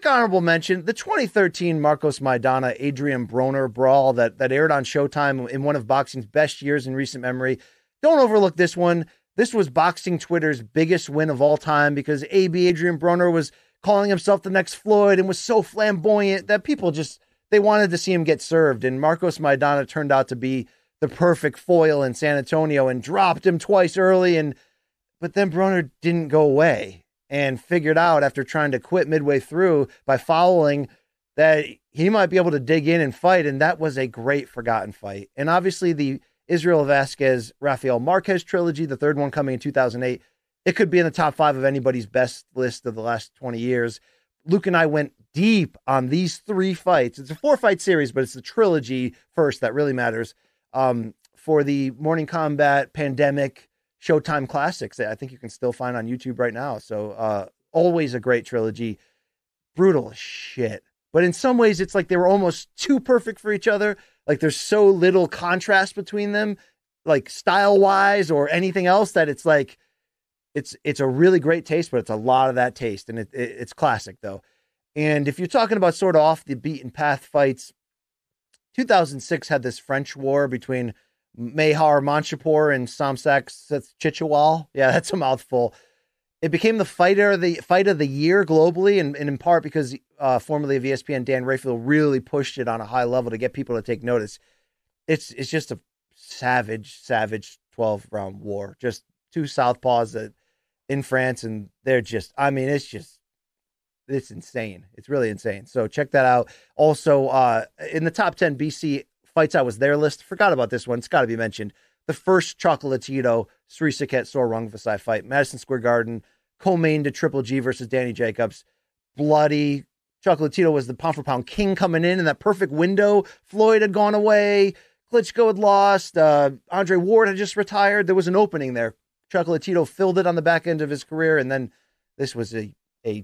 quick honorable mention, the 2013 Marcos Maidana, Adrian Broner brawl that aired on Showtime in one of boxing's best years in recent memory. Don't overlook this one. This was boxing Twitter's biggest win of all time because Adrian Broner was calling himself the next Floyd and was so flamboyant that people they wanted to see him get served. And Marcos Maidana turned out to be the perfect foil in San Antonio and dropped him twice early. But then Broner didn't go away and figured out after trying to quit midway through by fouling that he might be able to dig in and fight. And that was a great forgotten fight. And obviously the Israel Vasquez, Rafael Marquez trilogy, the third one coming in 2008, it could be in the top 5 of anybody's best list of the last 20 years. Luke and I went deep on these 3 fights. It's a 4-fight series, but it's the trilogy first that really matters. For the Morning Combat Pandemic Showtime Classics that I think you can still find on YouTube right now. So always a great trilogy. Brutal as shit. But in some ways, it's like they were almost too perfect for each other. Like there's so little contrast between them, like style-wise or anything else, that it's like it's a really great taste, but it's a lot of that taste. And it's classic, though. And if you're talking about sort of off the beaten path fights, 2006 had this French war between Mehar Manchapur and Samsak Chichewal. Yeah, that's a mouthful. It became the fight of the year globally, and in part because formerly of ESPN Dan Rayfield really pushed it on a high level to get people to take notice. It's just a savage 12-round war. Just 2 southpaws in France, and they're just, I mean, it's insane. It's really insane. So check that out. Also, in the top 10 BC fights out was their list. Forgot about this one. It's got to be mentioned. The first Chocolatito Sri Saket Sor Rungvisai fight, Madison Square Garden, co-main to Triple G versus Danny Jacobs. Bloody. Chocolatito was the pound for pound king coming in that perfect window. Floyd had gone away. Klitschko had lost. Andre Ward had just retired. There was an opening there. Chocolatito filled it on the back end of his career, and then this was a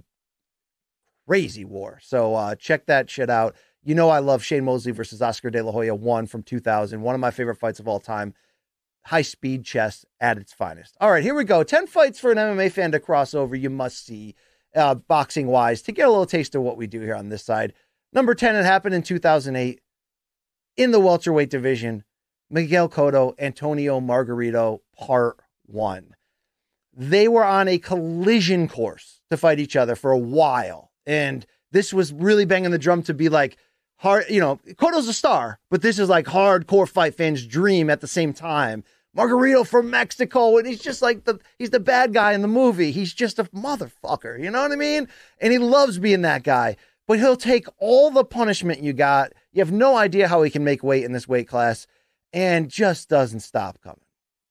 crazy war. So check that shit out. You know I love Shane Mosley versus Oscar De La Hoya 1 from 2000. One of my favorite fights of all time. High-speed chess at its finest. All right, here we go. 10 fights for an MMA fan to cross over. You must see, boxing-wise, to get a little taste of what we do here on this side. Number 10, it happened in 2008 in the welterweight division. Miguel Cotto, Antonio Margarito, Part 1. They were on a collision course to fight each other for a while. And this was really banging the drum to be like, hard, Cotto's a star, but this is like hardcore fight fans' dream at the same time. Margarito from Mexico, and he's just like he's the bad guy in the movie. He's just a motherfucker, you know what I mean? And he loves being that guy, but he'll take all the punishment you got. You have no idea how he can make weight in this weight class, and just doesn't stop coming.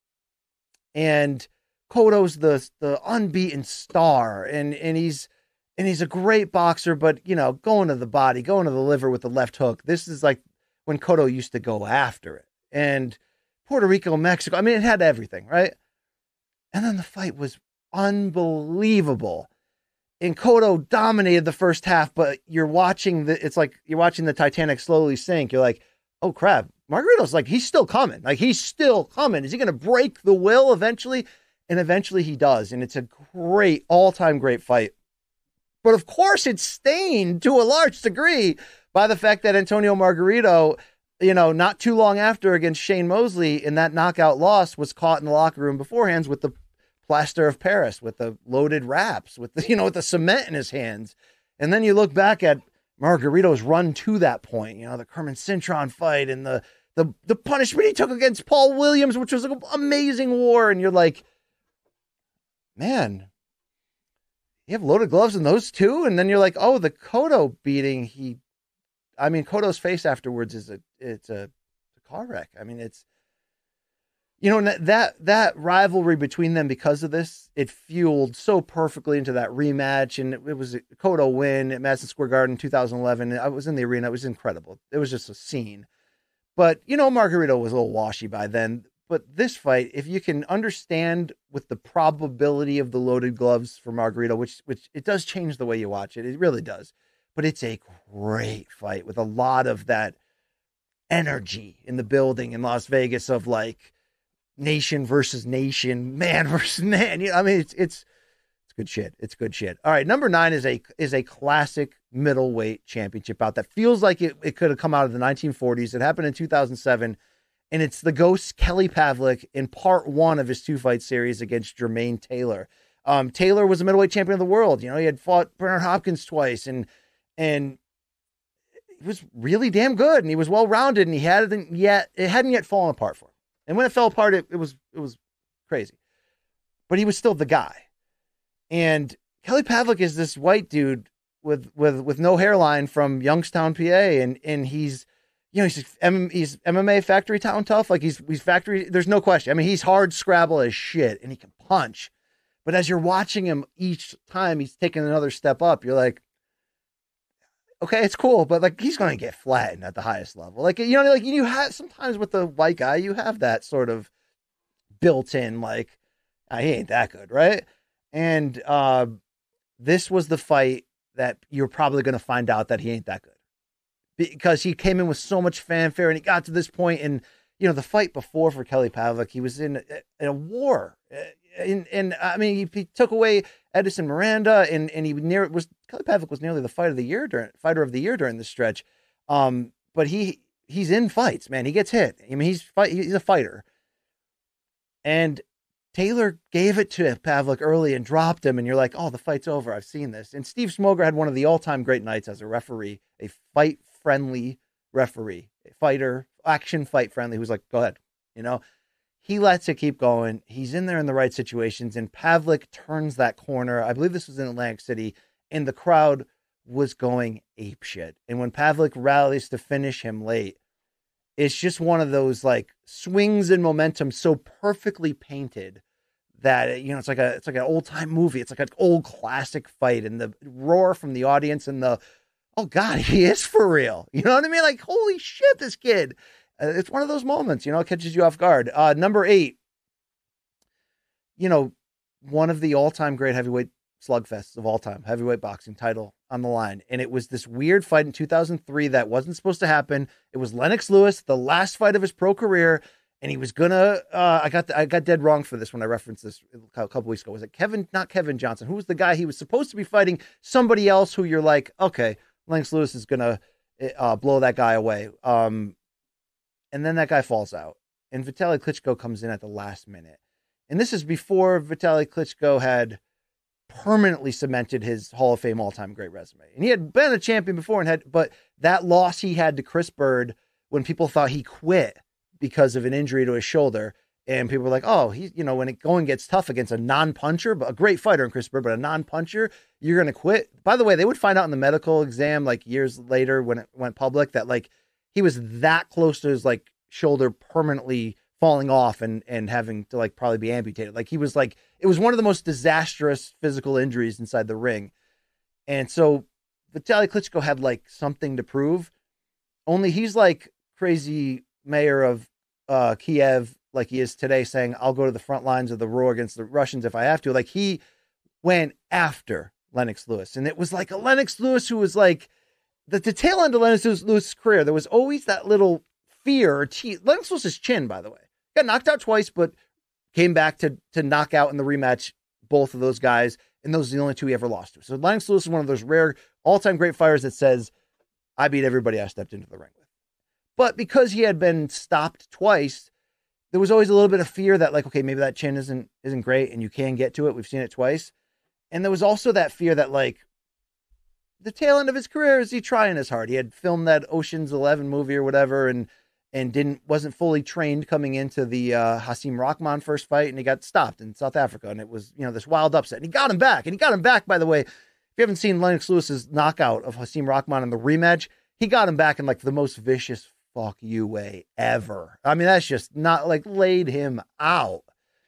And Cotto's the unbeaten star, and he's a great boxer, but, going to the body, going to the liver with the left hook. This is like when Cotto used to go after it. And Puerto Rico, Mexico, I mean, it had everything, right? And then the fight was unbelievable. And Cotto dominated the first half, but it's like you're watching the Titanic slowly sink. You're like, oh, crap. Margarito's like, he's still coming. Like, he's still coming. Is he going to break the will eventually? And eventually he does. And it's a great, all-time great fight. But of course, it's stained to a large degree by the fact that Antonio Margarito, not too long after against Shane Mosley in that knockout loss, was caught in the locker room beforehand with the plaster of Paris, with the loaded wraps, with the cement in his hands. And then you look back at Margarito's run to that point, the Kerman Cintron fight and the punishment he took against Paul Williams, which was an amazing war. And you're like, man, you have loaded gloves in those two? And then you're like, oh, the Cotto beating, Cotto's face afterwards it's a car wreck. I mean, it's, that rivalry between them because of this, it fueled so perfectly into that rematch. And it was a Cotto win at Madison Square Garden 2011. I was in the arena. It was incredible. It was just a scene. But, Margarito was a little washy by then. But this fight, if you can understand with the probability of the loaded gloves for Margarito, which it does change the way you watch it. It really does. But it's a great fight with a lot of that energy in the building in Las Vegas of like nation versus nation, man versus man. It's good shit. It's good shit. All right. Number 9 is a classic middleweight championship bout that feels like it could have come out of the 1940s. It happened in 2007, and it's the Ghost Kelly Pavlik in part one of his 2-fight series against Jermaine Taylor. Taylor was a middleweight champion of the world. He had fought Bernard Hopkins twice, and he was really damn good, and he was well-rounded, and it hadn't yet fallen apart for him. And when it fell apart, it was crazy. But he was still the guy. And Kelly Pavlik is this white dude with no hairline from Youngstown, PA, and he's MMA factory town tough. Like he's factory. There's no question. I mean, he's hard scrabble as shit, and he can punch. But as you're watching him each time he's taking another step up, you're like, okay, it's cool, but like he's going to get flattened at the highest level. Like you have sometimes with the white guy, you have that sort of built-in like, he ain't that good, right? And this was the fight that you're probably going to find out that he ain't that good, because he came in with so much fanfare and he got to this point. And, the fight before for Kelly Pavlik, he was in a war. And I mean, he took away Edison Miranda, and Kelly Pavlik was nearly the fighter of the year during this stretch. But he's in fights, man. He gets hit. I mean, he's a fighter. And Taylor gave it to Pavlik early and dropped him, and you're like, oh, the fight's over. I've seen this. And Steve Smoger had one of the all-time great nights as a referee, a fight-friendly referee, a fighter, action fight-friendly, who's like, go ahead. He lets it keep going. He's in there in the right situations, and Pavlik turns that corner. I believe this was in Atlantic City, and the crowd was going apeshit. And when Pavlik rallies to finish him late, it's just one of those like swings in momentum so perfectly painted that it's like an old time movie. It's like an old classic fight, and the roar from the audience and oh God, he is for real. You know what I mean? Like, holy shit, this kid. It's one of those moments, it catches you off guard. Number 8, one of the all-time great heavyweight slugfests of all time, heavyweight boxing title on the line. And it was this weird fight in 2003 that wasn't supposed to happen. It was Lennox Lewis, the last fight of his pro career. And he was gonna, I got dead wrong for this when I referenced this a couple weeks ago. Was it not Kevin Johnson? Who was the guy he was supposed to be fighting? Somebody else who you're like, okay, Lennox Lewis is gonna blow that guy away. And then that guy falls out, and Vitaly Klitschko comes in at the last minute. And this is before Vitaly Klitschko had permanently cemented his Hall of Fame all-time great resume. And he had been a champion before, but that loss he had to Chris Bird when people thought he quit because of an injury to his shoulder, and people were like, oh, he's, when it going gets tough against a non-puncher, but a great fighter in Chris Bird, but a non-puncher, you're going to quit. By the way, they would find out in the medical exam like years later when it went public that like he was that close to his like shoulder permanently falling off and having to like probably be amputated. Like he was like, it was one of the most disastrous physical injuries inside the ring. And so Vitaly Klitschko had like something to prove, only he's like crazy mayor of Kiev, like he is today, saying, I'll go to the front lines of the war against the Russians if I have to. Like he went after Lennox Lewis. And it was like a Lennox Lewis who was like, the tail end of Lennox Lewis's career, there was always that little fear. Lennox Lewis's chin, by the way, got knocked out twice, but came back to knock out in the rematch both of those guys, and those are the only two he ever lost to. So Lennox Lewis is one of those rare all-time great fighters that says, I beat everybody I stepped into the ring with. But because he had been stopped twice, there was always a little bit of fear that like, okay, maybe that chin isn't great, and you can get to it. We've seen it twice. And there was also that fear that like, the tail end of his career, is he trying as hard? He had filmed that Ocean's 11 movie or whatever, and wasn't fully trained coming into the Hasim Rahman first fight, and he got stopped in South Africa, and it was this wild upset. And he got him back, by the way. If you haven't seen Lennox Lewis's knockout of Hasim Rahman in the rematch, he got him back in like the most vicious fuck you way ever. I mean, that's just not like laid him out.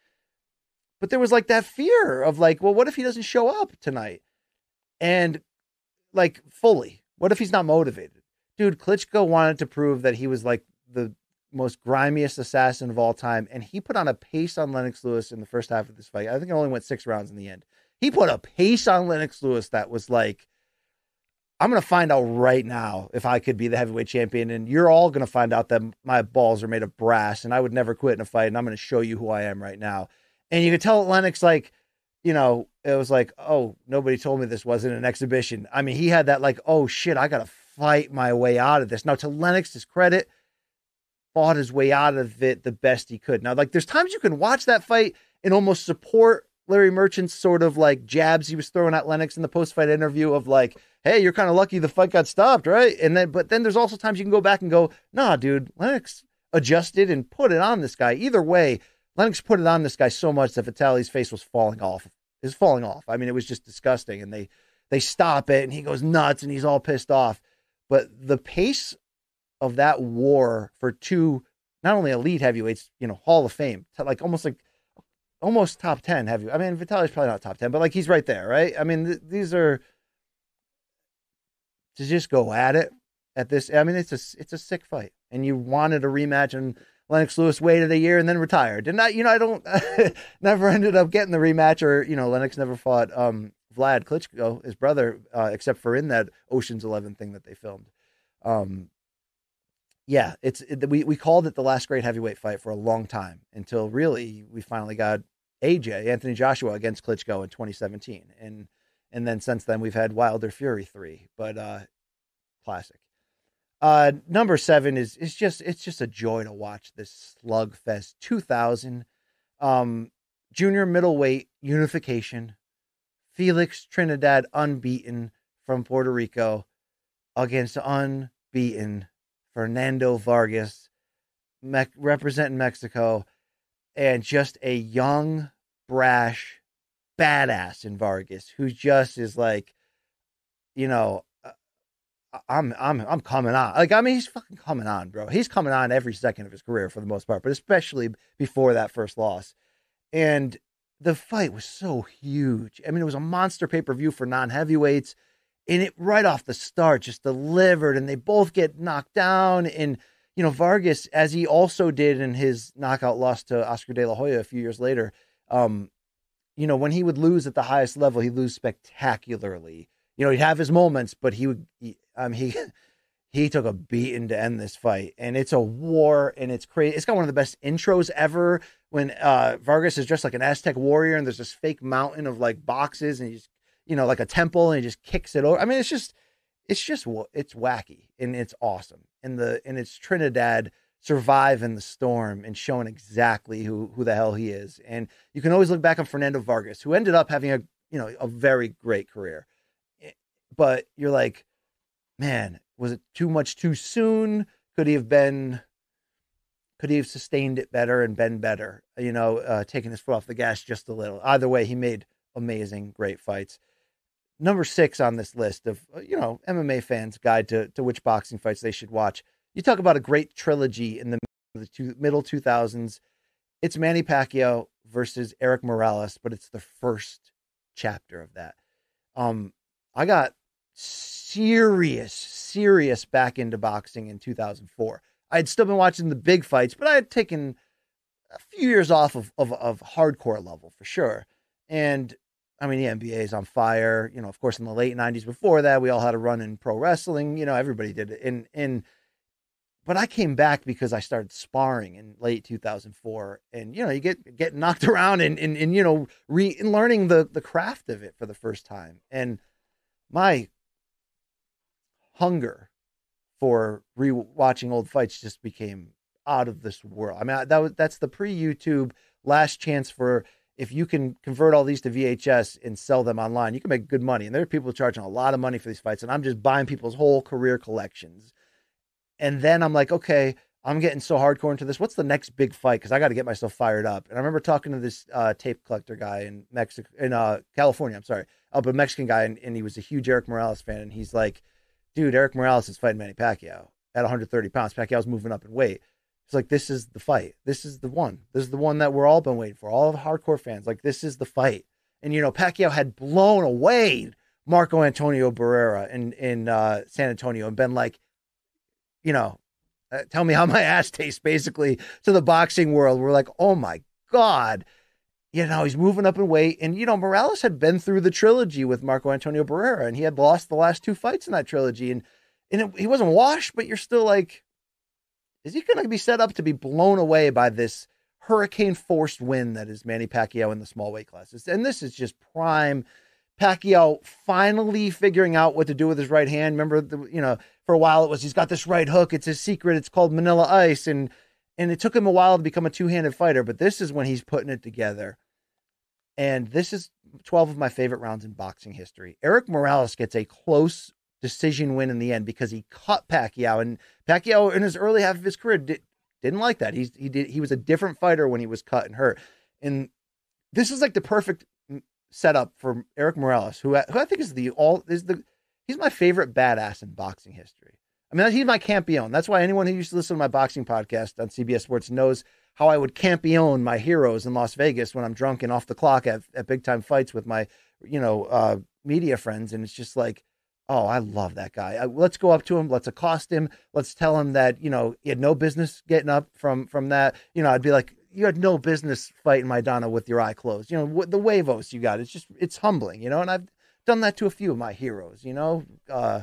But there was like that fear of like, well, what if he doesn't show up tonight? And like fully, what if he's not motivated? Dude, Klitschko wanted to prove that he was like the most grimiest assassin of all time. And he put on a pace on Lennox Lewis in the first half of this fight. I think it only went 6 rounds in the end. He put a pace on Lennox Lewis that was like, I'm going to find out right now if I could be the heavyweight champion. And you're all going to find out that my balls are made of brass and I would never quit in a fight. And I'm going to show you who I am right now. And you could tell Lennox, like, it was like, oh, nobody told me this wasn't an exhibition. I mean, he had that like, oh shit, I got to fight my way out of this. Now, to Lennox's credit, fought his way out of it the best he could. Now, like, there's times you can watch that fight and almost support Larry Merchant's sort of like jabs he was throwing at Lennox in the post-fight interview of like, hey, you're kind of lucky the fight got stopped, right? And then, but then there's also times you can go back and go, nah, dude, Lennox adjusted and put it on this guy. Either way, Lennox put it on this guy so much that Vitali's face was falling off. Is falling off. I mean, it was just disgusting. And they stop it and he goes nuts and he's all pissed off. But the pace of that war for two, not only elite heavyweights, Hall of Fame, like almost top 10 heavyweight. I mean, Vitali's probably not top 10, but like he's right there, right? I mean, these are to just go at it at this. I mean, it's a sick fight. And you wanted a rematch, and Lennox Lewis waited a year and then retired. And I don't never ended up getting the rematch, or Lennox never fought Vlad Klitschko, his brother, except for in that Ocean's 11 thing that they filmed. Yeah, we called it the last great heavyweight fight for a long time until really we finally got Anthony Joshua against Klitschko in 2017, and then since then we've had Wilder Fury 3, but classic. Number 7 is just a joy to watch this slugfest. 2000, junior middleweight unification. Felix Trinidad unbeaten from Puerto Rico against unbeaten Fernando Vargas, representing Mexico, and just a young, brash, badass in Vargas who just is like, I'm coming on. Like, I mean, he's fucking coming on, bro. He's coming on every second of his career for the most part, but especially before that first loss. And the fight was so huge. I mean, it was a monster pay-per-view for non-heavyweights, and it right off the start just delivered, and they both get knocked down. And, Vargas, as he also did in his knockout loss to Oscar De La Hoya a few years later, when he would lose at the highest level, he'd lose spectacularly. He'd have his moments, but he took a beating to end this fight. And it's a war, and it's crazy. It's got one of the best intros ever when Vargas is dressed like an Aztec warrior, and there's this fake mountain of like boxes, and he's, like a temple, and he just kicks it over. I mean, it's wacky, and it's awesome. And it's Trinidad surviving the storm and showing exactly who the hell he is. And you can always look back on Fernando Vargas, who ended up having a very great career. But you're like, man, was it too much too soon? Could he have sustained it better and been better? Taking his foot off the gas just a little. Either way, he made amazing, great fights. Number 6 on this list of, MMA fans' guide to which boxing fights they should watch. You talk about a great trilogy in the middle 2000s. It's Manny Pacquiao versus Erik Morales, but it's the first chapter of that. I got serious back into boxing in 2004. I had still been watching the big fights, but I had taken a few years off of hardcore level for sure. And I mean, the NBA is on fire. Of course, in the late 90s before that, we all had a run in pro wrestling. Everybody did it. But I came back because I started sparring in late 2004. And, you get knocked around and learning the craft of it for the first time. And my hunger for rewatching old fights just became out of this world. I mean, that's the pre-YouTube last chance for, if you can convert all these to VHS and sell them online, you can make good money. And there are people charging a lot of money for these fights, and I'm just buying people's whole career collections. And then I'm like, okay, I'm getting so hardcore into this. What's the next big fight? Because I got to get myself fired up. And I remember talking to this tape collector guy in California. I'm sorry, but a Mexican guy, and he was a huge Erik Morales fan. And he's like, dude, Erik Morales is fighting Manny Pacquiao at 130 pounds. Pacquiao's moving up in weight. It's like, this is the fight. This is the one. This is the one that we're all been waiting for. All of the hardcore fans, like, this is the fight. And, Pacquiao had blown away Marco Antonio Barrera in San Antonio and been like, tell me how my ass tastes, basically, to the boxing world. We're like, oh my God, he's moving up in weight. And, Morales had been through the trilogy with Marco Antonio Barrera, and he had lost the last 2 fights in that trilogy. And he wasn't washed, but you're still like, is he going to be set up to be blown away by this hurricane forced win that is Manny Pacquiao in the small weight classes. And this is just prime Pacquiao finally figuring out what to do with his right hand. Remember, for a while it was, he's got this right hook. It's his secret. It's called Manila Ice. And it took him a while to become a two-handed fighter, but this is when he's putting it together. And this is 12 of my favorite rounds in boxing history. Erik Morales gets a close decision win in the end because he cut Pacquiao, and Pacquiao in his early half of his career didn't like that. He was a different fighter when he was cut and hurt. And this is like the perfect setup for Erik Morales, who I think he's my favorite badass in boxing history. I mean, he's my campeon. That's why anyone who used to listen to my boxing podcast on CBS Sports knows how I would campeon my heroes in Las Vegas when I'm drunk and off the clock at big time fights with my, media friends. And it's just like, oh, I love that guy. Let's go up to him. Let's accost him. Let's tell him that, he had no business getting up from that. I'd be like, you had no business fighting Maidana with your eye closed. The huevos you got. It's humbling, and I've done that to a few of my heroes, Casamayor,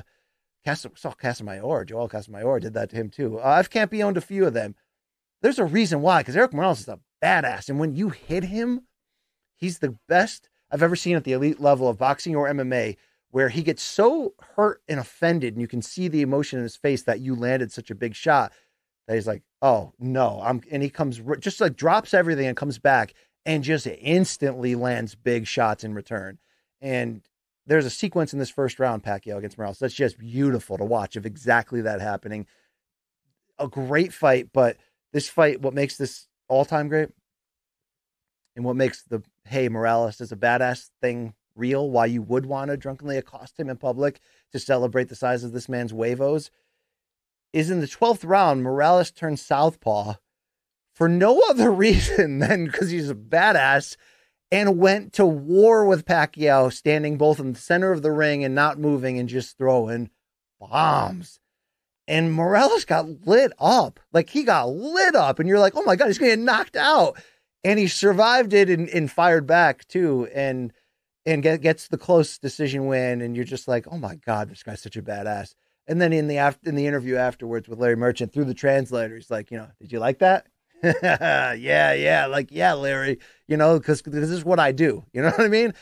Joel Casamayor did that to him too. I've campioned a few of them. There's a reason why, because Erik Morales is a badass. And when you hit him, he's the best I've ever seen at the elite level of boxing or MMA, where he gets so hurt and offended, and you can see the emotion in his face that you landed such a big shot, that he's like, oh no, and he comes just like drops everything and comes back and just instantly lands big shots in return. And there's a sequence in this first round, Pacquiao against Morales, that's just beautiful to watch, of exactly that happening. A great fight, but this fight, what makes this all-time great, and what makes the, hey, Morales is a badass thing real, why you would want to drunkenly accost him in public to celebrate the size of this man's huevos, is in the 12th round, Morales turned southpaw for no other reason than because he's a badass, and went to war with Pacquiao, standing both in the center of the ring and not moving and just throwing bombs. And Morales got lit up. Like, he got lit up, and you're like, oh my God, he's going to get knocked out. And he survived it and fired back too. And gets the close decision win. And you're just like, oh my God, this guy's such a badass. And then in the interview afterwards with Larry Merchant through the translator, he's like, did you like that? yeah. Like, yeah, Larry, because this is what I do. You know what I mean?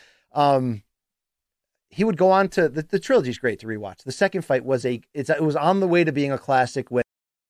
He would go on to the trilogy's great to rewatch. The second fight was it was on the way to being a classic win.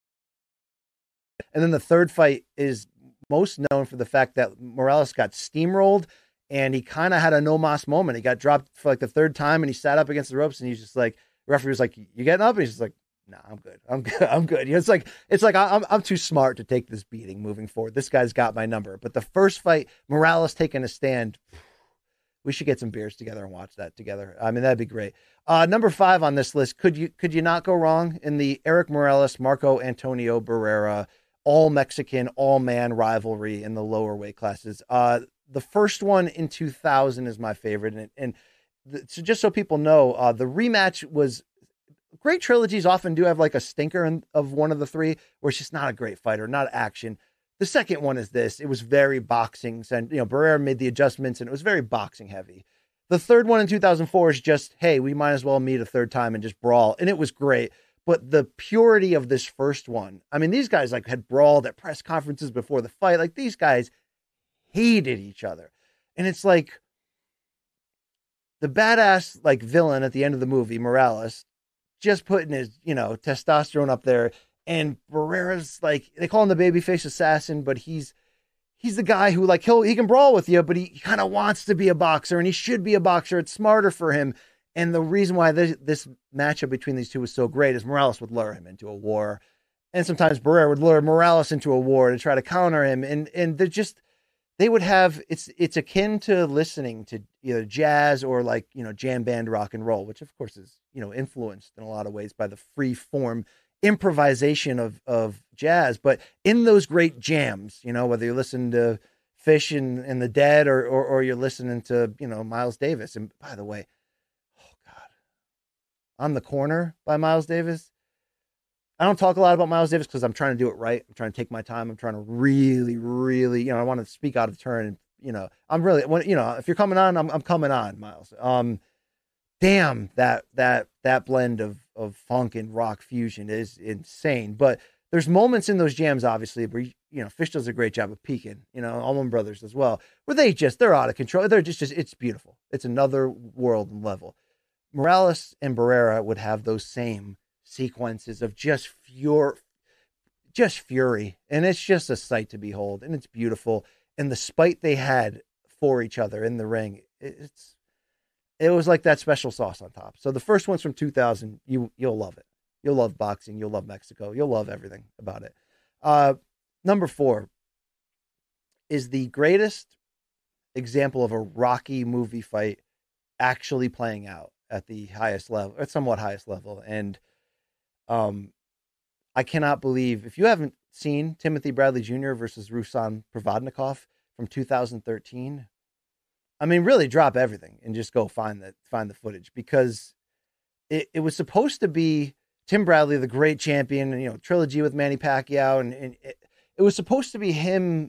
And then the third fight is most known for the fact that Morales got steamrolled, and he kind of had a no mas moment. He got dropped for like the third time, and he sat up against the ropes, and he's just like, the referee was like, you getting up? And he's just like, nah, I'm good. I'm good. It's like I'm too smart to take this beating moving forward. This guy's got my number. But the first fight, Morales taking a stand, we should get some beers together and watch that together. I mean, that'd be great. Number 5 on this list. Could you not go wrong in the Erik Morales, Marco Antonio Barrera, all Mexican, all man rivalry in the lower weight classes? The first one in 2000 is my favorite. So just so people know, the rematch was, great trilogies often do have like a stinker of one of the three, where it's just not a great fighter, not action. The second one is this. It was very boxing, and Barrera made the adjustments, and it was very boxing heavy. The third one in 2004 is just, hey, we might as well meet a third time and just brawl, and it was great. But the purity of this first one, I mean, these guys like had brawled at press conferences before the fight. Like, these guys hated each other, and it's like the badass like villain at the end of the movie, Morales, just putting his testosterone up there. And Barrera's like, they call him the babyface assassin, but he's the guy who like, he can brawl with you, but he kind of wants to be a boxer, and he should be a boxer. It's smarter for him. And the reason why this matchup between these two was so great is Morales would lure him into a war. And sometimes Barrera would lure Morales into a war to try to counter him. And they would have, it's akin to listening to either jazz or like, jam band rock and roll, which of course is, influenced in a lot of ways by the free form improvisation of jazz. But in those great jams, whether you listen to Fish and the Dead or you're listening to, Miles Davis. And by the way, oh God, On the Corner by Miles Davis. I don't talk a lot about Miles Davis because I'm trying to do it right. I'm trying to take my time. I'm trying to really, really, I want to speak out of turn. And, I'm really, if you're coming on, I'm coming on, Miles. Damn, that blend of funk and rock fusion is insane. But there's moments in those jams, obviously, where, Fish does a great job of peaking, Allman Brothers as well, where they're out of control. They're just it's beautiful. It's another world and level. Morales and Barrera would have those same sequences of just fury. And it's just a sight to behold. And it's beautiful. And the spite they had for each other in the ring, it was like that special sauce on top. So the first one's from 2000. You'll love it. You'll love boxing. You'll love Mexico. You'll love everything about it. Number 4 is the greatest example of a Rocky movie fight actually playing out at the highest level, or somewhat highest level. And I cannot believe, if you haven't seen Timothy Bradley Jr. versus Ruslan Provodnikov from 2013, I mean, really drop everything and just go find the footage, because it was supposed to be Tim Bradley, the great champion, and, trilogy with Manny Pacquiao. And it was supposed to be him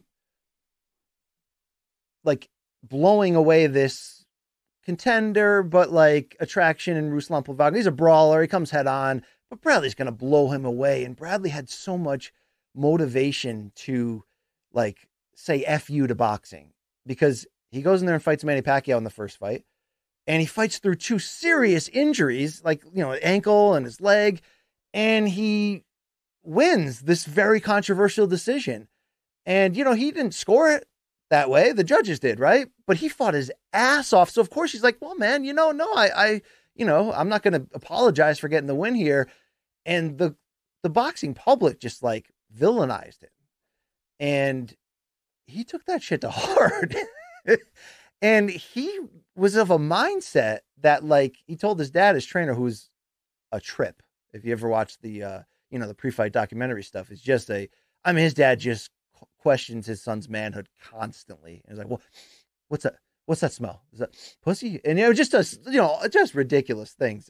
like blowing away this contender, but like attraction in Ruslan Provodnikov. He's a brawler. He comes head on, but Bradley's going to blow him away. And Bradley had so much motivation to like say F you to boxing, because he goes in there and fights Manny Pacquiao in the first fight. And he fights through 2 serious injuries, like, ankle and his leg. And he wins this very controversial decision. And, he didn't score it that way. The judges did, right? But he fought his ass off. So, of course, he's like, well, man, no, I'm not going to apologize for getting the win here. And the boxing public just like villainized him. And he took that shit to heart. And he was of a mindset that, like, he told his dad, his trainer, who's a trip. If you ever watch the, the pre-fight documentary stuff, it's just his dad just questions his son's manhood constantly. And he's like, well, what's that? What's that smell? Is that pussy? And, just ridiculous things.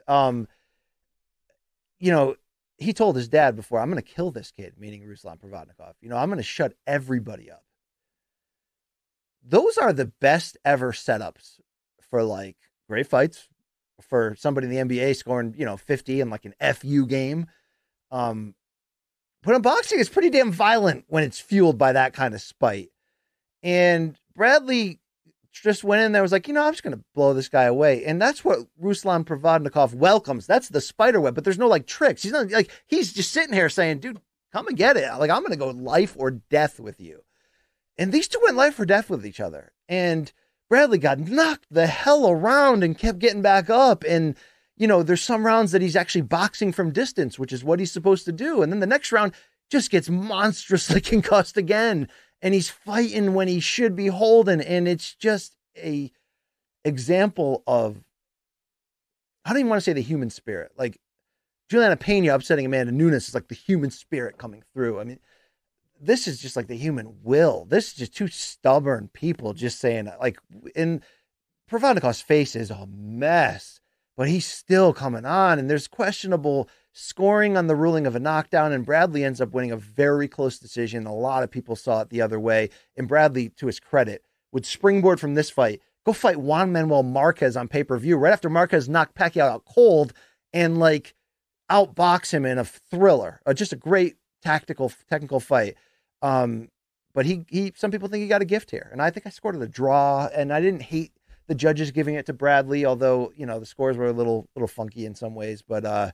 He told his dad before, I'm going to kill this kid, meaning Ruslan Provodnikov. I'm going to shut everybody up. Those are the best ever setups for like great fights, for somebody in the NBA scoring, 50 in like an FU game. But in boxing, it's pretty damn violent when it's fueled by that kind of spite. And Bradley just went in there, was like, I'm just going to blow this guy away. And that's what Ruslan Provodnikov welcomes. That's the spider web, but there's no like tricks. He's not like, he's just sitting here saying, dude, come and get it. Like, I'm going to go life or death with you. And these two went life or death with each other. And Bradley got knocked the hell around and kept getting back up. And, there's some rounds that he's actually boxing from distance, which is what he's supposed to do. And then the next round just gets monstrously concussed again. And he's fighting when he should be holding. And it's just a example of, I don't even want to say the human spirit. Like Juliana Pena upsetting Amanda Nunes is like the human spirit coming through. I mean, this is just like the human will. This is just 2 stubborn people just saying, like, in Provodnikov's face is a mess, but he's still coming on. And there's questionable scoring on the ruling of a knockdown. And Bradley ends up winning a very close decision. A lot of people saw it the other way. And Bradley, to his credit, would springboard from this fight, go fight Juan Manuel Marquez on pay-per-view right after Marquez knocked Pacquiao out cold, and like outbox him in a thriller. Just a great technical fight. But he some people think he got a gift here, and I think I scored it a draw, and I didn't hate the judges giving it to Bradley, although, the scores were a little funky in some ways, but,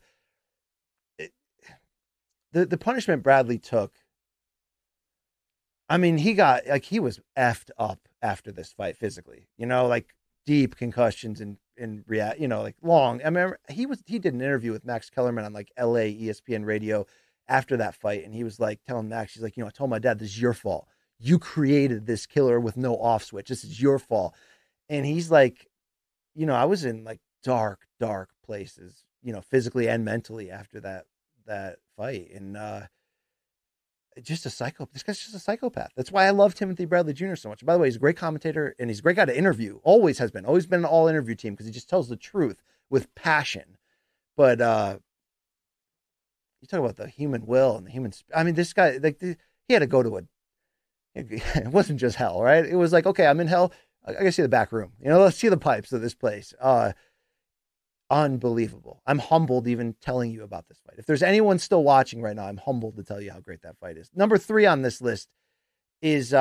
the punishment Bradley took, I mean, he was effed up after this fight physically, like deep concussions and like long. I remember he did an interview with Max Kellerman on like LA ESPN radio after that fight. And he was like telling Max, he's like, I told my dad, this is your fault. You created this killer with no off switch. This is your fault. And he's like, I was in like dark places, physically and mentally after that fight. And, just a psycho. This guy's just a psychopath. That's why I love Timothy Bradley Jr. so much. By the way, he's a great commentator and he's a great guy to interview. Always been an all interview team, because he just tells the truth with passion. But, you talk about the human will and the human. I mean, this guy, like, he had to go to it wasn't just hell, right? It was like, okay, I'm in hell. I gotta see the back room. Let's see the pipes of this place. unbelievable. I'm humbled even telling you about this fight. If there's anyone still watching right now, I'm humbled to tell you how great that fight is. Number 3 on this list is,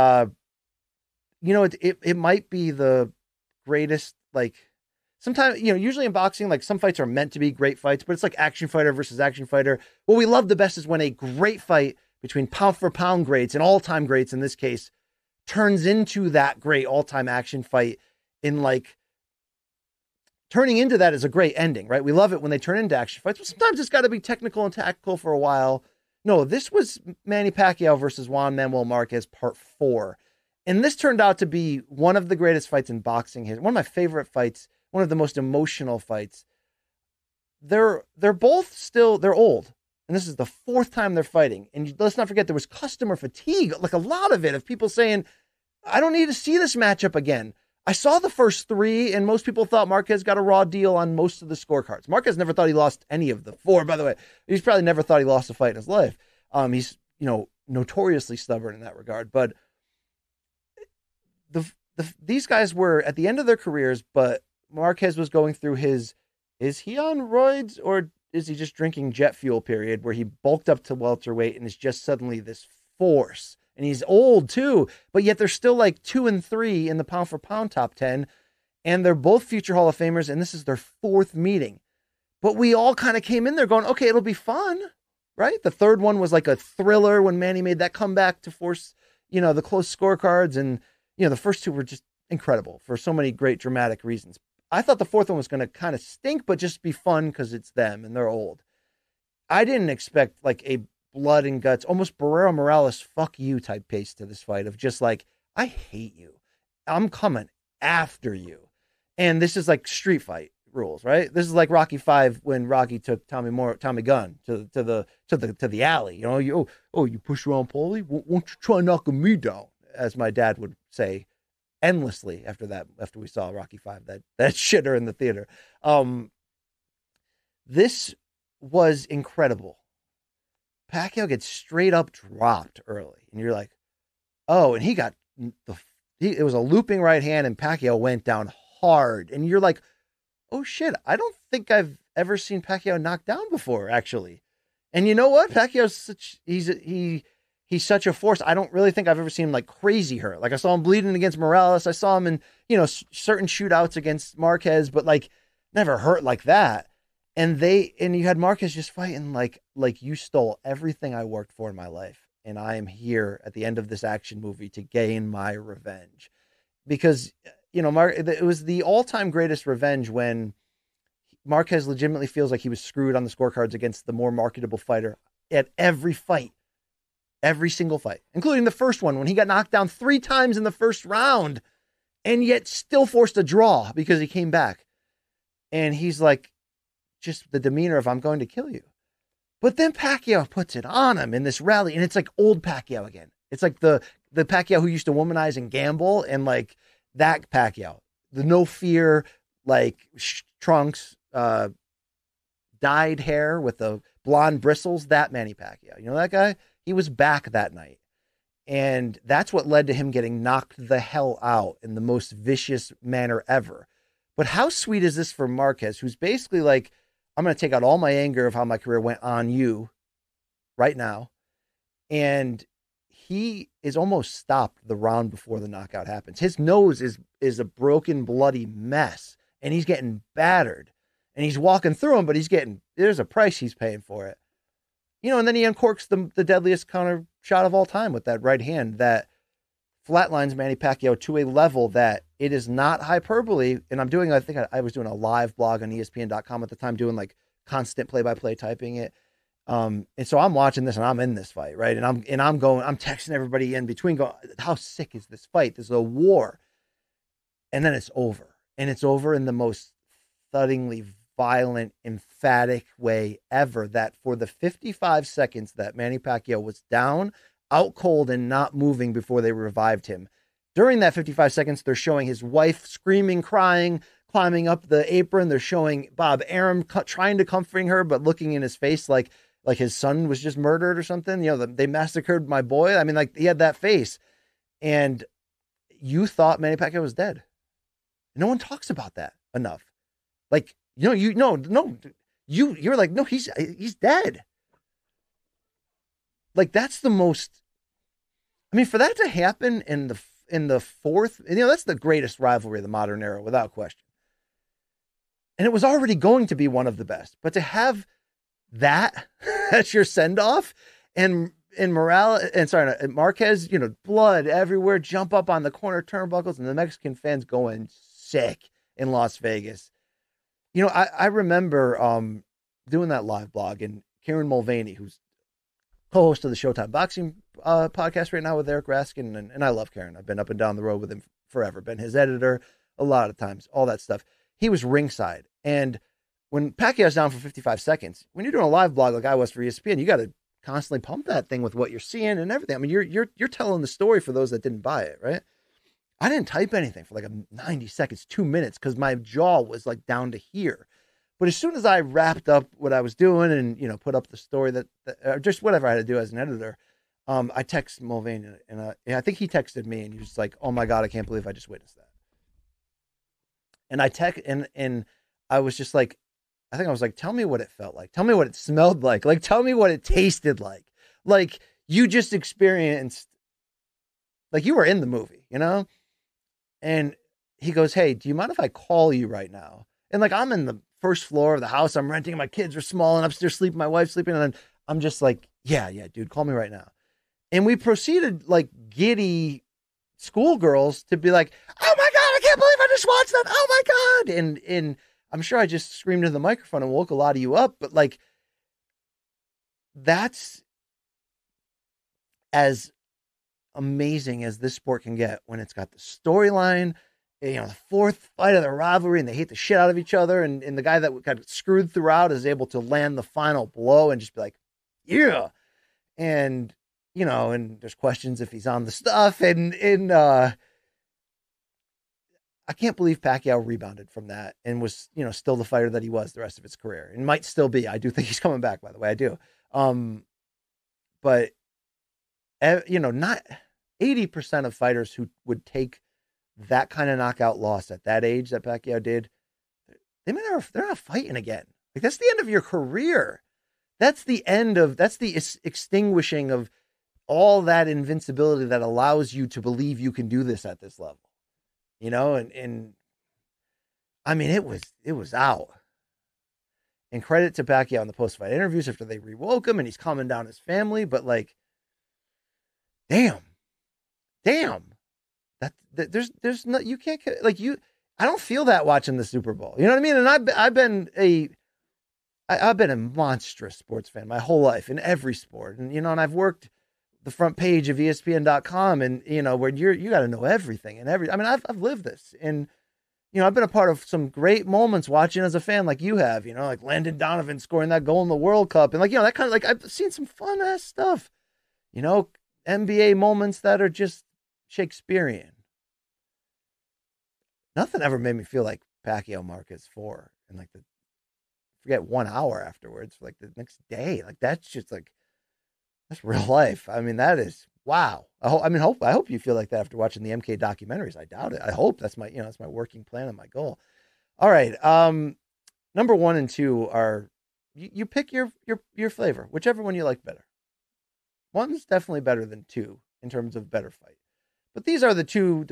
it might be the greatest, like, sometimes, usually in boxing, like, some fights are meant to be great fights, but it's like action fighter versus action fighter. What we love the best is when a great fight between pound for pound greats and all-time greats, in this case, turns into that great all-time action fight in, like, turning into that is a great ending, right? We love it when they turn into action fights, but sometimes it's got to be technical and tactical for a while. No, this was Manny Pacquiao versus Juan Manuel Marquez part 4. And this turned out to be one of the greatest fights in boxing history. One of my favorite fights, one of the most emotional fights. They're both still, they're old. And this is the 4th time they're fighting. And let's not forget, there was customer fatigue, like a lot of it, of people saying, I don't need to see this matchup again. I saw the first 3, and most people thought Marquez got a raw deal on most of the scorecards. Marquez never thought he lost any of the 4, by the way. He's probably never thought he lost a fight in his life. He's, notoriously stubborn in that regard. But these guys were at the end of their careers, but Marquez was going through is he on roids or is he just drinking jet fuel period where he bulked up to welterweight and is just suddenly this force? And he's old too, but yet they're still like 2 and 3 in the pound for pound top 10. And they're both future Hall of Famers. And this is their 4th meeting, but we all kind of came in there going, okay, it'll be fun, right? The 3rd one was like a thriller when Manny made that comeback to force, the close scorecards. And, the first 2 were just incredible for so many great dramatic reasons. I thought the 4th one was going to kind of stink, but just be fun because it's them and they're old. I didn't expect like a blood and guts, almost Barrero Morales, fuck you type pace to this fight of just like, I hate you. I'm coming after you. And this is like street fight rules, right? This is like Rocky 5 when Rocky took Tommy Gunn to the alley. You push around Paulie? Won't you try knocking me down? As my dad would say endlessly after we saw Rocky 5, that shitter in the theater. This was incredible. Pacquiao gets straight up dropped early, and you're like, oh, and it was a looping right hand, and Pacquiao went down hard, and you're like, oh shit, I don't think I've ever seen Pacquiao knocked down before, actually. And you know what? Pacquiao's he's such a force. I don't really think I've ever seen him like crazy hurt. Like I saw him bleeding against Morales. I saw him in, certain shootouts against Marquez, but like never hurt like that. And you had Marquez just fighting like you stole everything I worked for in my life. And I am here at the end of this action movie to gain my revenge. Because, it was the all-time greatest revenge when Marquez legitimately feels like he was screwed on the scorecards against the more marketable fighter at every fight. Every single fight, including the first one when he got knocked down 3 times in the first round and yet still forced a draw because he came back. And he's like, just the demeanor of, I'm going to kill you. But then Pacquiao puts it on him in this rally, and it's like old Pacquiao again. It's like the Pacquiao who used to womanize and gamble, and like that Pacquiao, the no fear, like trunks, dyed hair with the blonde bristles, that Manny Pacquiao. You know that guy? He was back that night. And that's what led to him getting knocked the hell out in the most vicious manner ever. But how sweet is this for Marquez, who's basically like, I'm going to take out all my anger of how my career went on you right now. And he is almost stopped the round before the knockout happens. His nose is a broken, bloody mess. And he's getting battered. And he's walking through him, but there's a price he's paying for it. And then he uncorks the deadliest counter shot of all time with that right hand that flatlines Manny Pacquiao to a level that it is not hyperbole. And I think I was doing a live blog on ESPN.com at the time, doing like constant play-by-play typing it. And so I'm watching this and I'm in this fight, right? And I'm texting everybody in between going, how sick is this fight? This is a war. And then it's over. And it's over in the most thuddingly violent, emphatic way ever, that for the 55 seconds that Manny Pacquiao was down, out cold, and not moving before they revived him, during that 55 seconds, they're showing his wife screaming, crying, climbing up the apron. They're showing Bob Arum trying to comfort her, but looking in his face like his son was just murdered or something. They massacred my boy. I mean, like, he had that face. And you thought Manny Pacquiao was dead. No one talks about that enough. Like, You're like, no, he's dead. Like, that's the most, I mean, for that to happen in the fourth, that's the greatest rivalry of the modern era, without question. And it was already going to be one of the best, but to have that as your send off, and Marquez, blood everywhere, jump up on the corner turnbuckles, and the Mexican fans going sick in Las Vegas. I remember doing that live blog, and Kieran Mulvaney, who's co-host of the Showtime Boxing podcast right now with Eric Raskin, and I love Kieran. I've been up and down the road with him forever, been his editor a lot of times, all that stuff. He was ringside, and when Pacquiao's down for 55 seconds, when you're doing a live blog like I was for ESPN, you got to constantly pump that thing with what you're seeing and everything. I mean, you're telling the story for those that didn't buy it, right? I didn't type anything for like 90 seconds, 2 minutes, because my jaw was like down to here. But as soon as I wrapped up what I was doing and, put up the story that or just whatever I had to do as an editor, I texted Mulvaney, and I think he texted me, and he was like, "Oh my God, I can't believe I just witnessed that." And and I was just like, I think I was like, tell me what it felt like. Tell me what it smelled like. Like, tell me what it tasted like. Like, you just experienced, like, you were in the movie, And he goes, "Hey, do you mind if I call you right now?" And like, I'm in the first floor of the house I'm renting. My kids are small and upstairs sleeping. My wife's sleeping. And then I'm just like, yeah, dude, call me right now. And we proceeded like giddy schoolgirls to be like, "Oh my God, I can't believe I just watched that. Oh my God." And I'm sure I just screamed into the microphone and woke a lot of you up, but like, that's as amazing as this sport can get when it's got the storyline, the fourth fight of the rivalry, and they hate the shit out of each other. And the guy that got screwed throughout is able to land the final blow and just be like, yeah. And, and there's questions if he's on the stuff. And I can't believe Pacquiao rebounded from that and was, still the fighter that he was the rest of his career, and might still be. I do think he's coming back, by the way. I do. But, not 80% of fighters who would take that kind of knockout loss at that age that Pacquiao did, they're not fighting again. Like, that's the end of your career. That's the extinguishing of all that invincibility that allows you to believe you can do this at this level. And I mean, it was out. And credit to Pacquiao in the post-fight interviews after they rewoke him and he's calming down his family. But like, damn. That there's no, you can't, like, I don't feel that watching the Super Bowl. You know what I mean? And I've been a monstrous sports fan my whole life in every sport. And, and I've worked the front page of ESPN.com, and, where you got to know everything and I mean, I've lived this, and, I've been a part of some great moments watching as a fan, like you have, like Landon Donovan scoring that goal in the World Cup. And like, that kind of, like, I've seen some fun ass stuff, NBA moments that are just Shakespearean. Nothing ever made me feel like Pacquiao Marquez 4 and like forget 1 hour afterwards, like the next day. Like, that's just like, that's real life. I mean, that is, wow. I hope you feel like that after watching the MK documentaries. I doubt it. I hope that's my, that's my working plan and my goal. All right. Number 1 and 2 are, you pick your flavor, whichever one you like better. 1's definitely better than 2 in terms of better fight. But these are the two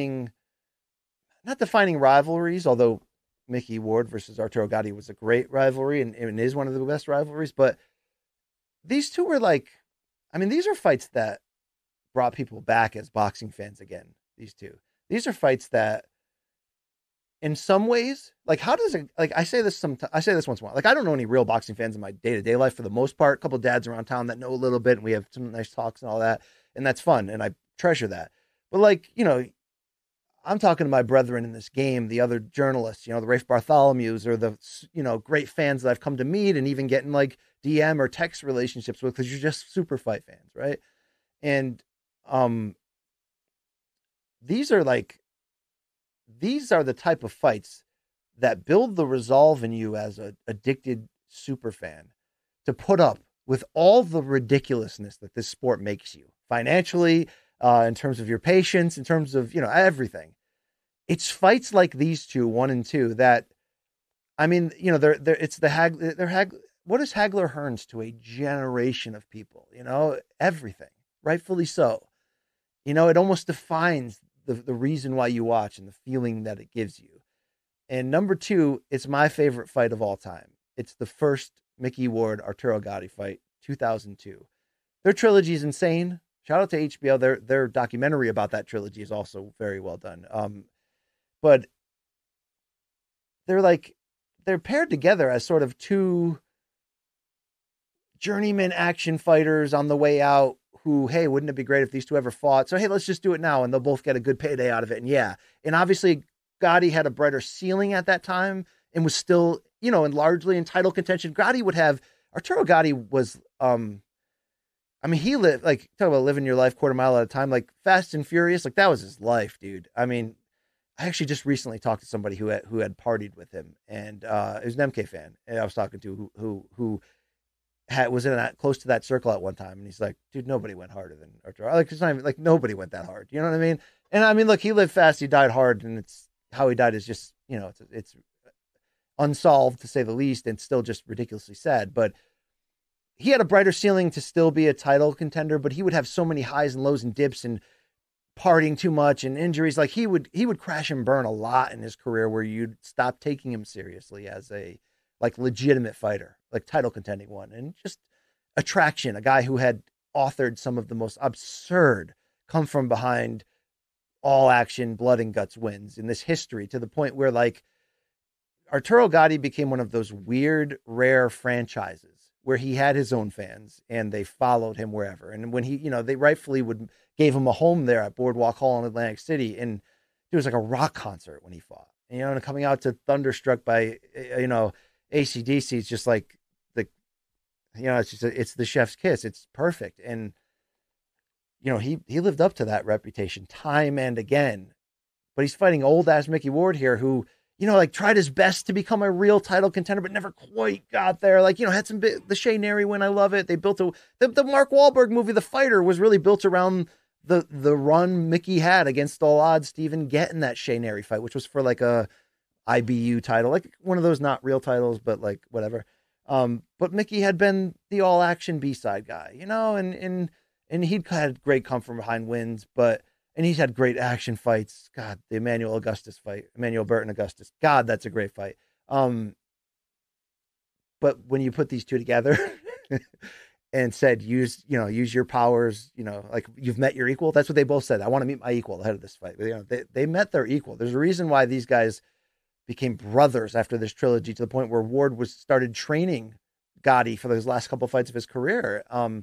not defining rivalries, although Mickey Ward versus Arturo Gatti was a great rivalry and is one of the best rivalries. But these two were like, I mean, these are fights that brought people back as boxing fans again. These are fights that, in some ways, like, how does it, like, I say this once in a while, like, I don't know any real boxing fans in my day-to-day life for the most part. A couple of dads around town that know a little bit, and we have some nice talks and all that, and that's fun, and I treasure that. But like, I'm talking to my brethren in this game, the other journalists, the Rafe Bartholomew's, or the, great fans that I've come to meet and even getting like DM or text relationships with, because you're just super fight fans, right? And these are the type of fights that build the resolve in you as an addicted super fan to put up with all the ridiculousness that this sport makes you financially, in terms of your patience, in terms of, everything. It's fights like these two, 1 and 2, that I mean, it's the what is Hagler Hearns to a generation of people? Everything, rightfully so. It almost defines the reason why you watch and the feeling that it gives you. And number two, it's my favorite fight of all time. It's the first Mickey Ward Arturo Gatti fight, 2002. Their trilogy is insane. Shout out to HBO. Their documentary about that trilogy is also very well done. But they're paired together as sort of two journeyman action fighters on the way out who, hey, wouldn't it be great if these two ever fought? So, hey, let's just do it now. And they'll both get a good payday out of it. And yeah. And obviously Gotti had a brighter ceiling at that time and was still, and largely in title contention. Arturo Gatti was, he lived, like, talk about living your life quarter mile at a time, like Fast and Furious. Like, that was his life, dude. I mean, I actually just recently talked to somebody who had partied with him, and it was an MK fan, and I was talking to who was in that close to that circle at one time, and he's like, dude, nobody went harder than Arturo. Like, it's not even like nobody went that hard. You know what I mean? And I mean, look, he lived fast, he died hard, and it's how he died is just, it's unsolved to say the least, and still just ridiculously sad. But he had a brighter ceiling to still be a title contender, but he would have so many highs and lows and dips and partying too much and injuries. Like, he would crash and burn a lot in his career where you'd stop taking him seriously as a legitimate fighter, like title contending one. And just attraction, a guy who had authored some of the most absurd come from behind all action blood and guts wins in this history, to the point where, like, Arturo Gatti became one of those weird, rare franchises where he had his own fans and they followed him wherever. And when he, they rightfully gave him a home there at Boardwalk Hall in Atlantic City. And it was like a rock concert when he fought, and coming out to Thunderstruck by, AC/DC, it's just like it's the chef's kiss. It's perfect. And, he lived up to that reputation time and again, but he's fighting old ass Mickey Ward here, who, tried his best to become a real title contender, but never quite got there. Like, had the Shea Neri win. I love it. They built the Mark Wahlberg movie, The Fighter, was really built around the run Mickey had against all odds to even get in that Shea Neri fight, which was for like a IBU title, like one of those not real titles, but like whatever. But Mickey had been the all action B-side guy, and he'd had great come from behind wins, and he's had great action fights. God, the Emmanuel Burton Augustus. God, that's a great fight. But when you put these two together and said, use your powers, like you've met your equal. That's what they both said. I want to meet my equal ahead of this fight. They met their equal. There's a reason why these guys became brothers after this trilogy, to the point where Ward started training Gotti for those last couple of fights of his career.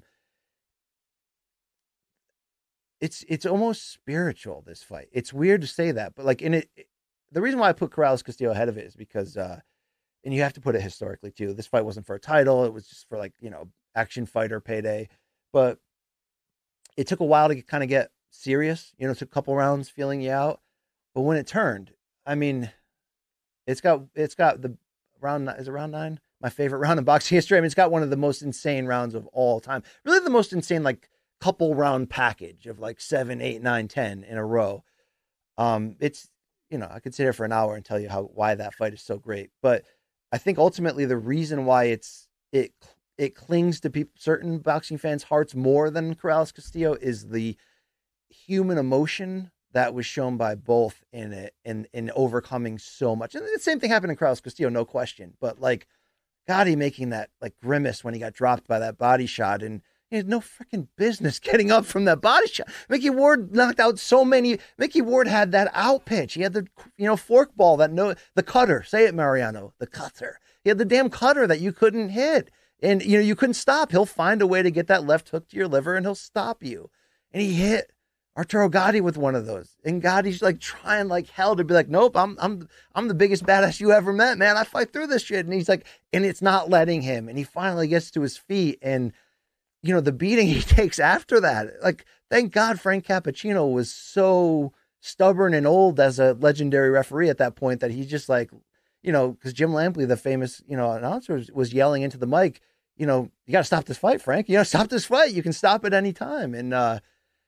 It's almost spiritual, this fight. It's weird to say that, but like the reason why I put Corrales Castillo ahead of it is because, and you have to put it historically too. This fight wasn't for a title. It was just for action fighter payday, but it took a while to kind of get serious. It took a couple rounds feeling you out, but when it turned, I mean, it's got the round. Is it round 9? My favorite round in boxing history. I mean, it's got one of the most insane rounds of all time. Really the most insane, couple round package of 7, 8, 9, 10 in a row. It's, I could sit here for an hour and tell you why that fight is so great, but I think ultimately the reason why it clings to certain boxing fans' hearts more than Corrales Castillo is the human emotion that was shown by both in it, and in overcoming so much. And the same thing happened in Corrales Castillo, no question, but Gotti making that grimace when he got dropped by that body shot, and he had no freaking business getting up from that body shot. Mickey Ward knocked out so many. Mickey Ward had that out pitch. He had the fork ball the cutter. Say it, Mariano. The cutter. He had the damn cutter that you couldn't hit, and you couldn't stop. He'll find a way to get that left hook to your liver, and he'll stop you. And he hit Arturo Gatti with one of those, and Gotti's trying like hell to be like, nope, I'm the biggest badass you ever met, man. I fight through this shit, and he's and it's not letting him, and he finally gets to his feet, and the beating he takes after that, thank God Frank Cappuccino was so stubborn and old as a legendary referee at that point that he's just because Jim Lampley, the famous, announcer, was yelling into the mic, you got to stop this fight, Frank. Stop this fight. You can stop at any time. And,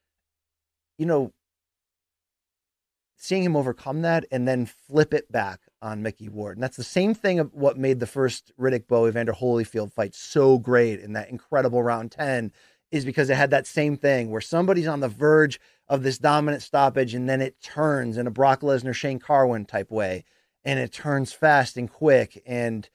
seeing him overcome that and then flip it back on Mickey Ward. And that's the same thing of what made the first Riddick Bowe Evander Holyfield fight so great in that incredible round 10, is because it had that same thing where somebody's on the verge of this dominant stoppage and then it turns in a Brock Lesnar, Shane Carwin type way. And it turns fast and quick. And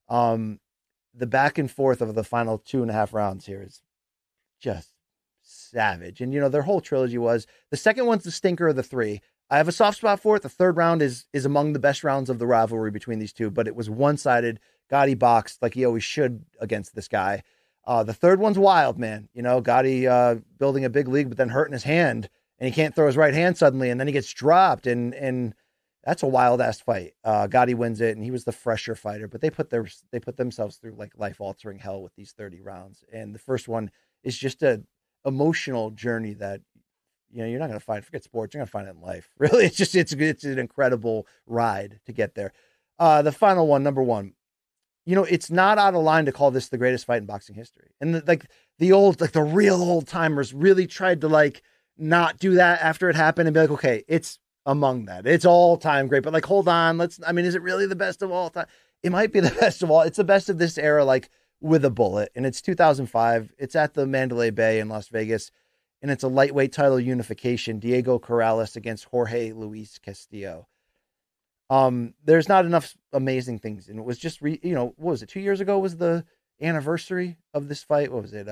the back and forth of the final 2.5 rounds here is just savage. And, their whole trilogy was, the second one's the stinker of the three. I have a soft spot for it. The third round is among the best rounds of the rivalry between these two, but it was one-sided. Gotti boxed like he always should against this guy. The third one's wild, man. Gotti building a big league, but then hurting his hand, and he can't throw his right hand suddenly, and then he gets dropped, and that's a wild-ass fight. Gotti wins it, and he was the fresher fighter, but they put themselves through like life-altering hell with these 30 rounds. And the first one is just a emotional journey that you're not going to find. Forget sports, you're going to find it in life. Really, it's an incredible ride to get there. The final one, number one. It's not out of line to call this the greatest fight in boxing history. And the real old timers really tried to not do that after it happened and be like, okay, it's among that. It's all time great, but hold on. Is it really the best of all time? It might be the best of all. It's the best of this era, with a bullet. And it's 2005. It's at the Mandalay Bay in Las Vegas. And it's a lightweight title unification. Diego Corrales against Jorge Luis Castillo. There's not enough amazing things. And it was just, what was it? 2 years ago was the anniversary of this fight. What was it?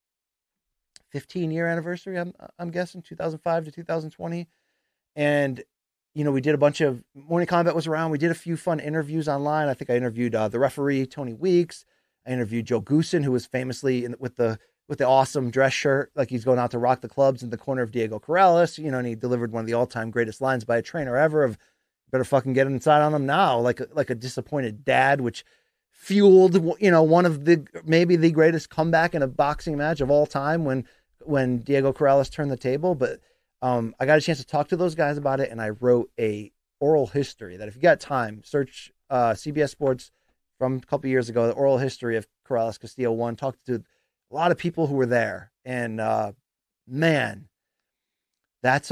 15-year anniversary, I'm guessing, 2005 to 2020. And, we did a bunch of, Morning Combat was around. We did a few fun interviews online. I think I interviewed the referee, Tony Weeks. I interviewed Joe Goosen, who was famously with the awesome dress shirt, like he's going out to rock the clubs in the corner of Diego Corrales, and he delivered one of the all-time greatest lines by a trainer ever of, better fucking get inside on him now, like a disappointed dad, which fueled, one of maybe the greatest comeback in a boxing match of all time when Diego Corrales turned the table. But I got a chance to talk to those guys about it, and I wrote a oral history that if you got time, search CBS Sports from a couple years ago, the oral history of Corrales Castillo 1. Talked to a lot of people who were there, and man, that's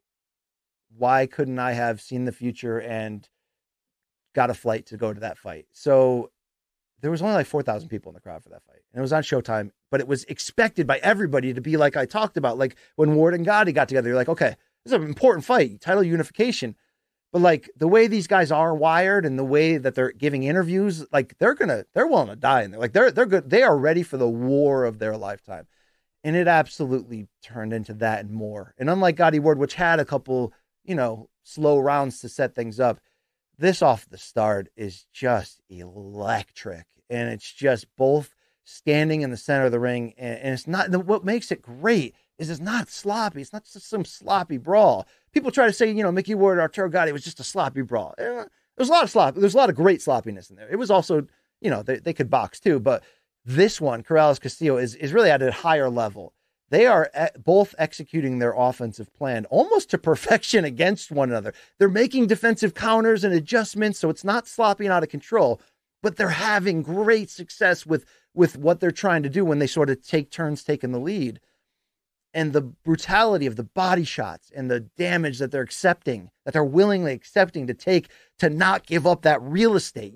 why couldn't I have seen the future and got a flight to go to that fight? So there was only 4,000 people in the crowd for that fight. And it was on Showtime, but it was expected by everybody to be like I talked about. Like when Ward and Gotti got together, you're like, okay, this is an important fight, title unification. But the way these guys are wired and the way that they're giving interviews, they're willing to die in there. They're good. They are ready for the war of their lifetime. And it absolutely turned into that and more. And unlike Gotti Ward, which had a couple, slow rounds to set things up, this off the start is just electric. And it's just both standing in the center of the ring. And it's not, what makes it great is it's not sloppy. It's not just some sloppy brawl. People try to say, Mickey Ward, Arturo Gotti was just a sloppy brawl. There's a lot of slop. There's a lot of great sloppiness in there. It was also, they could box too, but this one, Corrales Castillo, is really at a higher level. They are both executing their offensive plan almost to perfection against one another. They're making defensive counters and adjustments, so it's not sloppy and out of control, but they're having great success with what they're trying to do when they sort of take turns taking the lead. And the brutality of the body shots and the damage that they're accepting, that they're willingly accepting to take, to not give up that real estate.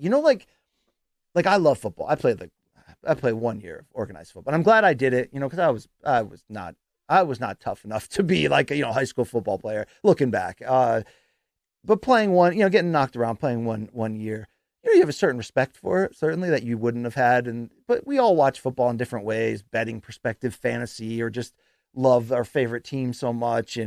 I love football. I played 1 year of organized football. And I'm glad I did it, because I was not tough enough to be a high school football player looking back. But playing one, getting knocked around, playing one year, you have a certain respect for it, certainly, that you wouldn't have had. But we all watch football in different ways, betting perspective, fantasy, or just love our favorite team so much.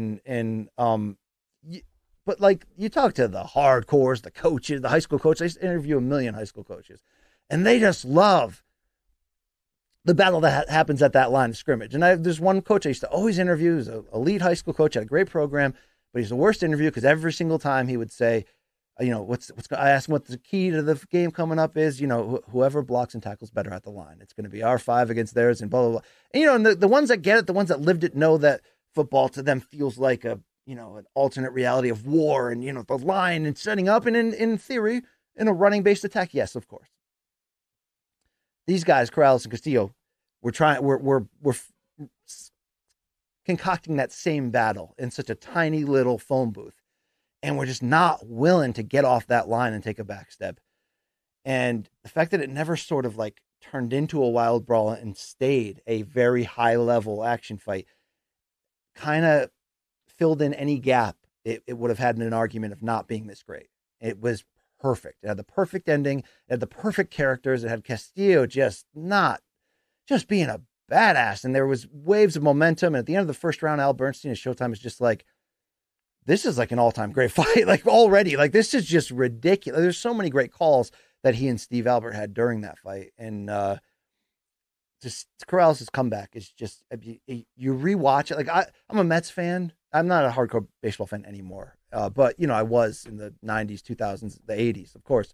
But you talk to the hardcores, the coaches, the high school coaches. I used to interview a million high school coaches, and they just love the battle that happens at that line of scrimmage. And there's one coach I used to always interview. He's an elite high school coach, had a great program, but he's the worst interview because every single time he would say, I asked him what the key to the game coming up is, whoever blocks and tackles better at the line. It's going to be our 5 against theirs and blah, blah, blah. And, and the ones that get it, the ones that lived it know that football to them feels like an alternate reality of war and, the line and setting up. And in theory, in a running based attack, yes, of course. These guys, Corrales and Castillo, we're concocting that same battle in such a tiny little phone booth. and we're just not willing to get off that line and take a back step. And the fact that it never sort of like turned into a wild brawl and stayed a very high level action fight kind of filled in any gap it would have had in an argument of not being this great. It was perfect. It had the perfect ending. It had the perfect characters. It had Castillo just being a badass. And there was waves of momentum. And at the end of the first round, Al Bernstein at Showtime is just like, this is like an all-time great fight. Like already, like this is just ridiculous. There's so many great calls that he and Steve Albert had during that fight. And just Corrales' comeback is just, you rewatch it. Like I'm a Mets fan. I'm not a hardcore baseball fan anymore. But you know, I was in the 90s, 2000s, the 80s, of course.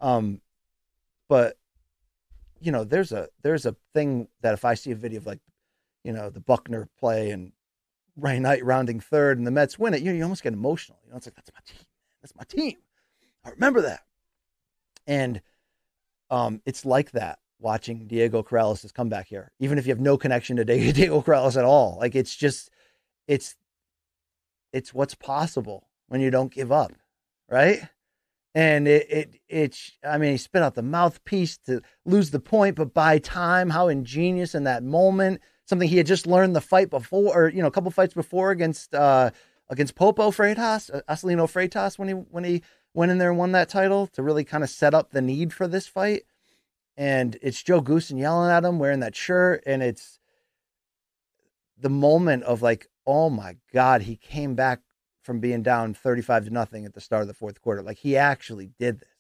But you know, there's a thing that if I see a video of like, you know, the Buckner play and Ray Knight rounding third and the Mets win it, you almost get emotional. You know, it's like, that's my team. That's my team. I remember that. And it's like that watching Diego Corrales' comeback here, even if you have no connection to Diego Corrales at all. Like it's just, it's what's possible when you don't give up, right? And I mean, he spit out the mouthpiece to lose the point, but buy time. How ingenious in that moment. Something he had just learned the fight before, or you know, a couple fights before against Popo Freitas, Acelino Freitas, when he went in there and won that title to really kind of set up the need for this fight. And it's Joe Goossen yelling at him, wearing that shirt, and it's the moment of like, oh my God, he came back from being down 35-0 at the start of the fourth quarter. Like he actually did this.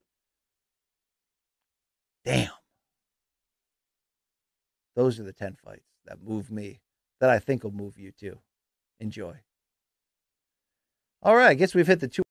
Damn. Those are the 10 fights that move me, that I think will move you too. Enjoy. All right. I guess we've hit the 2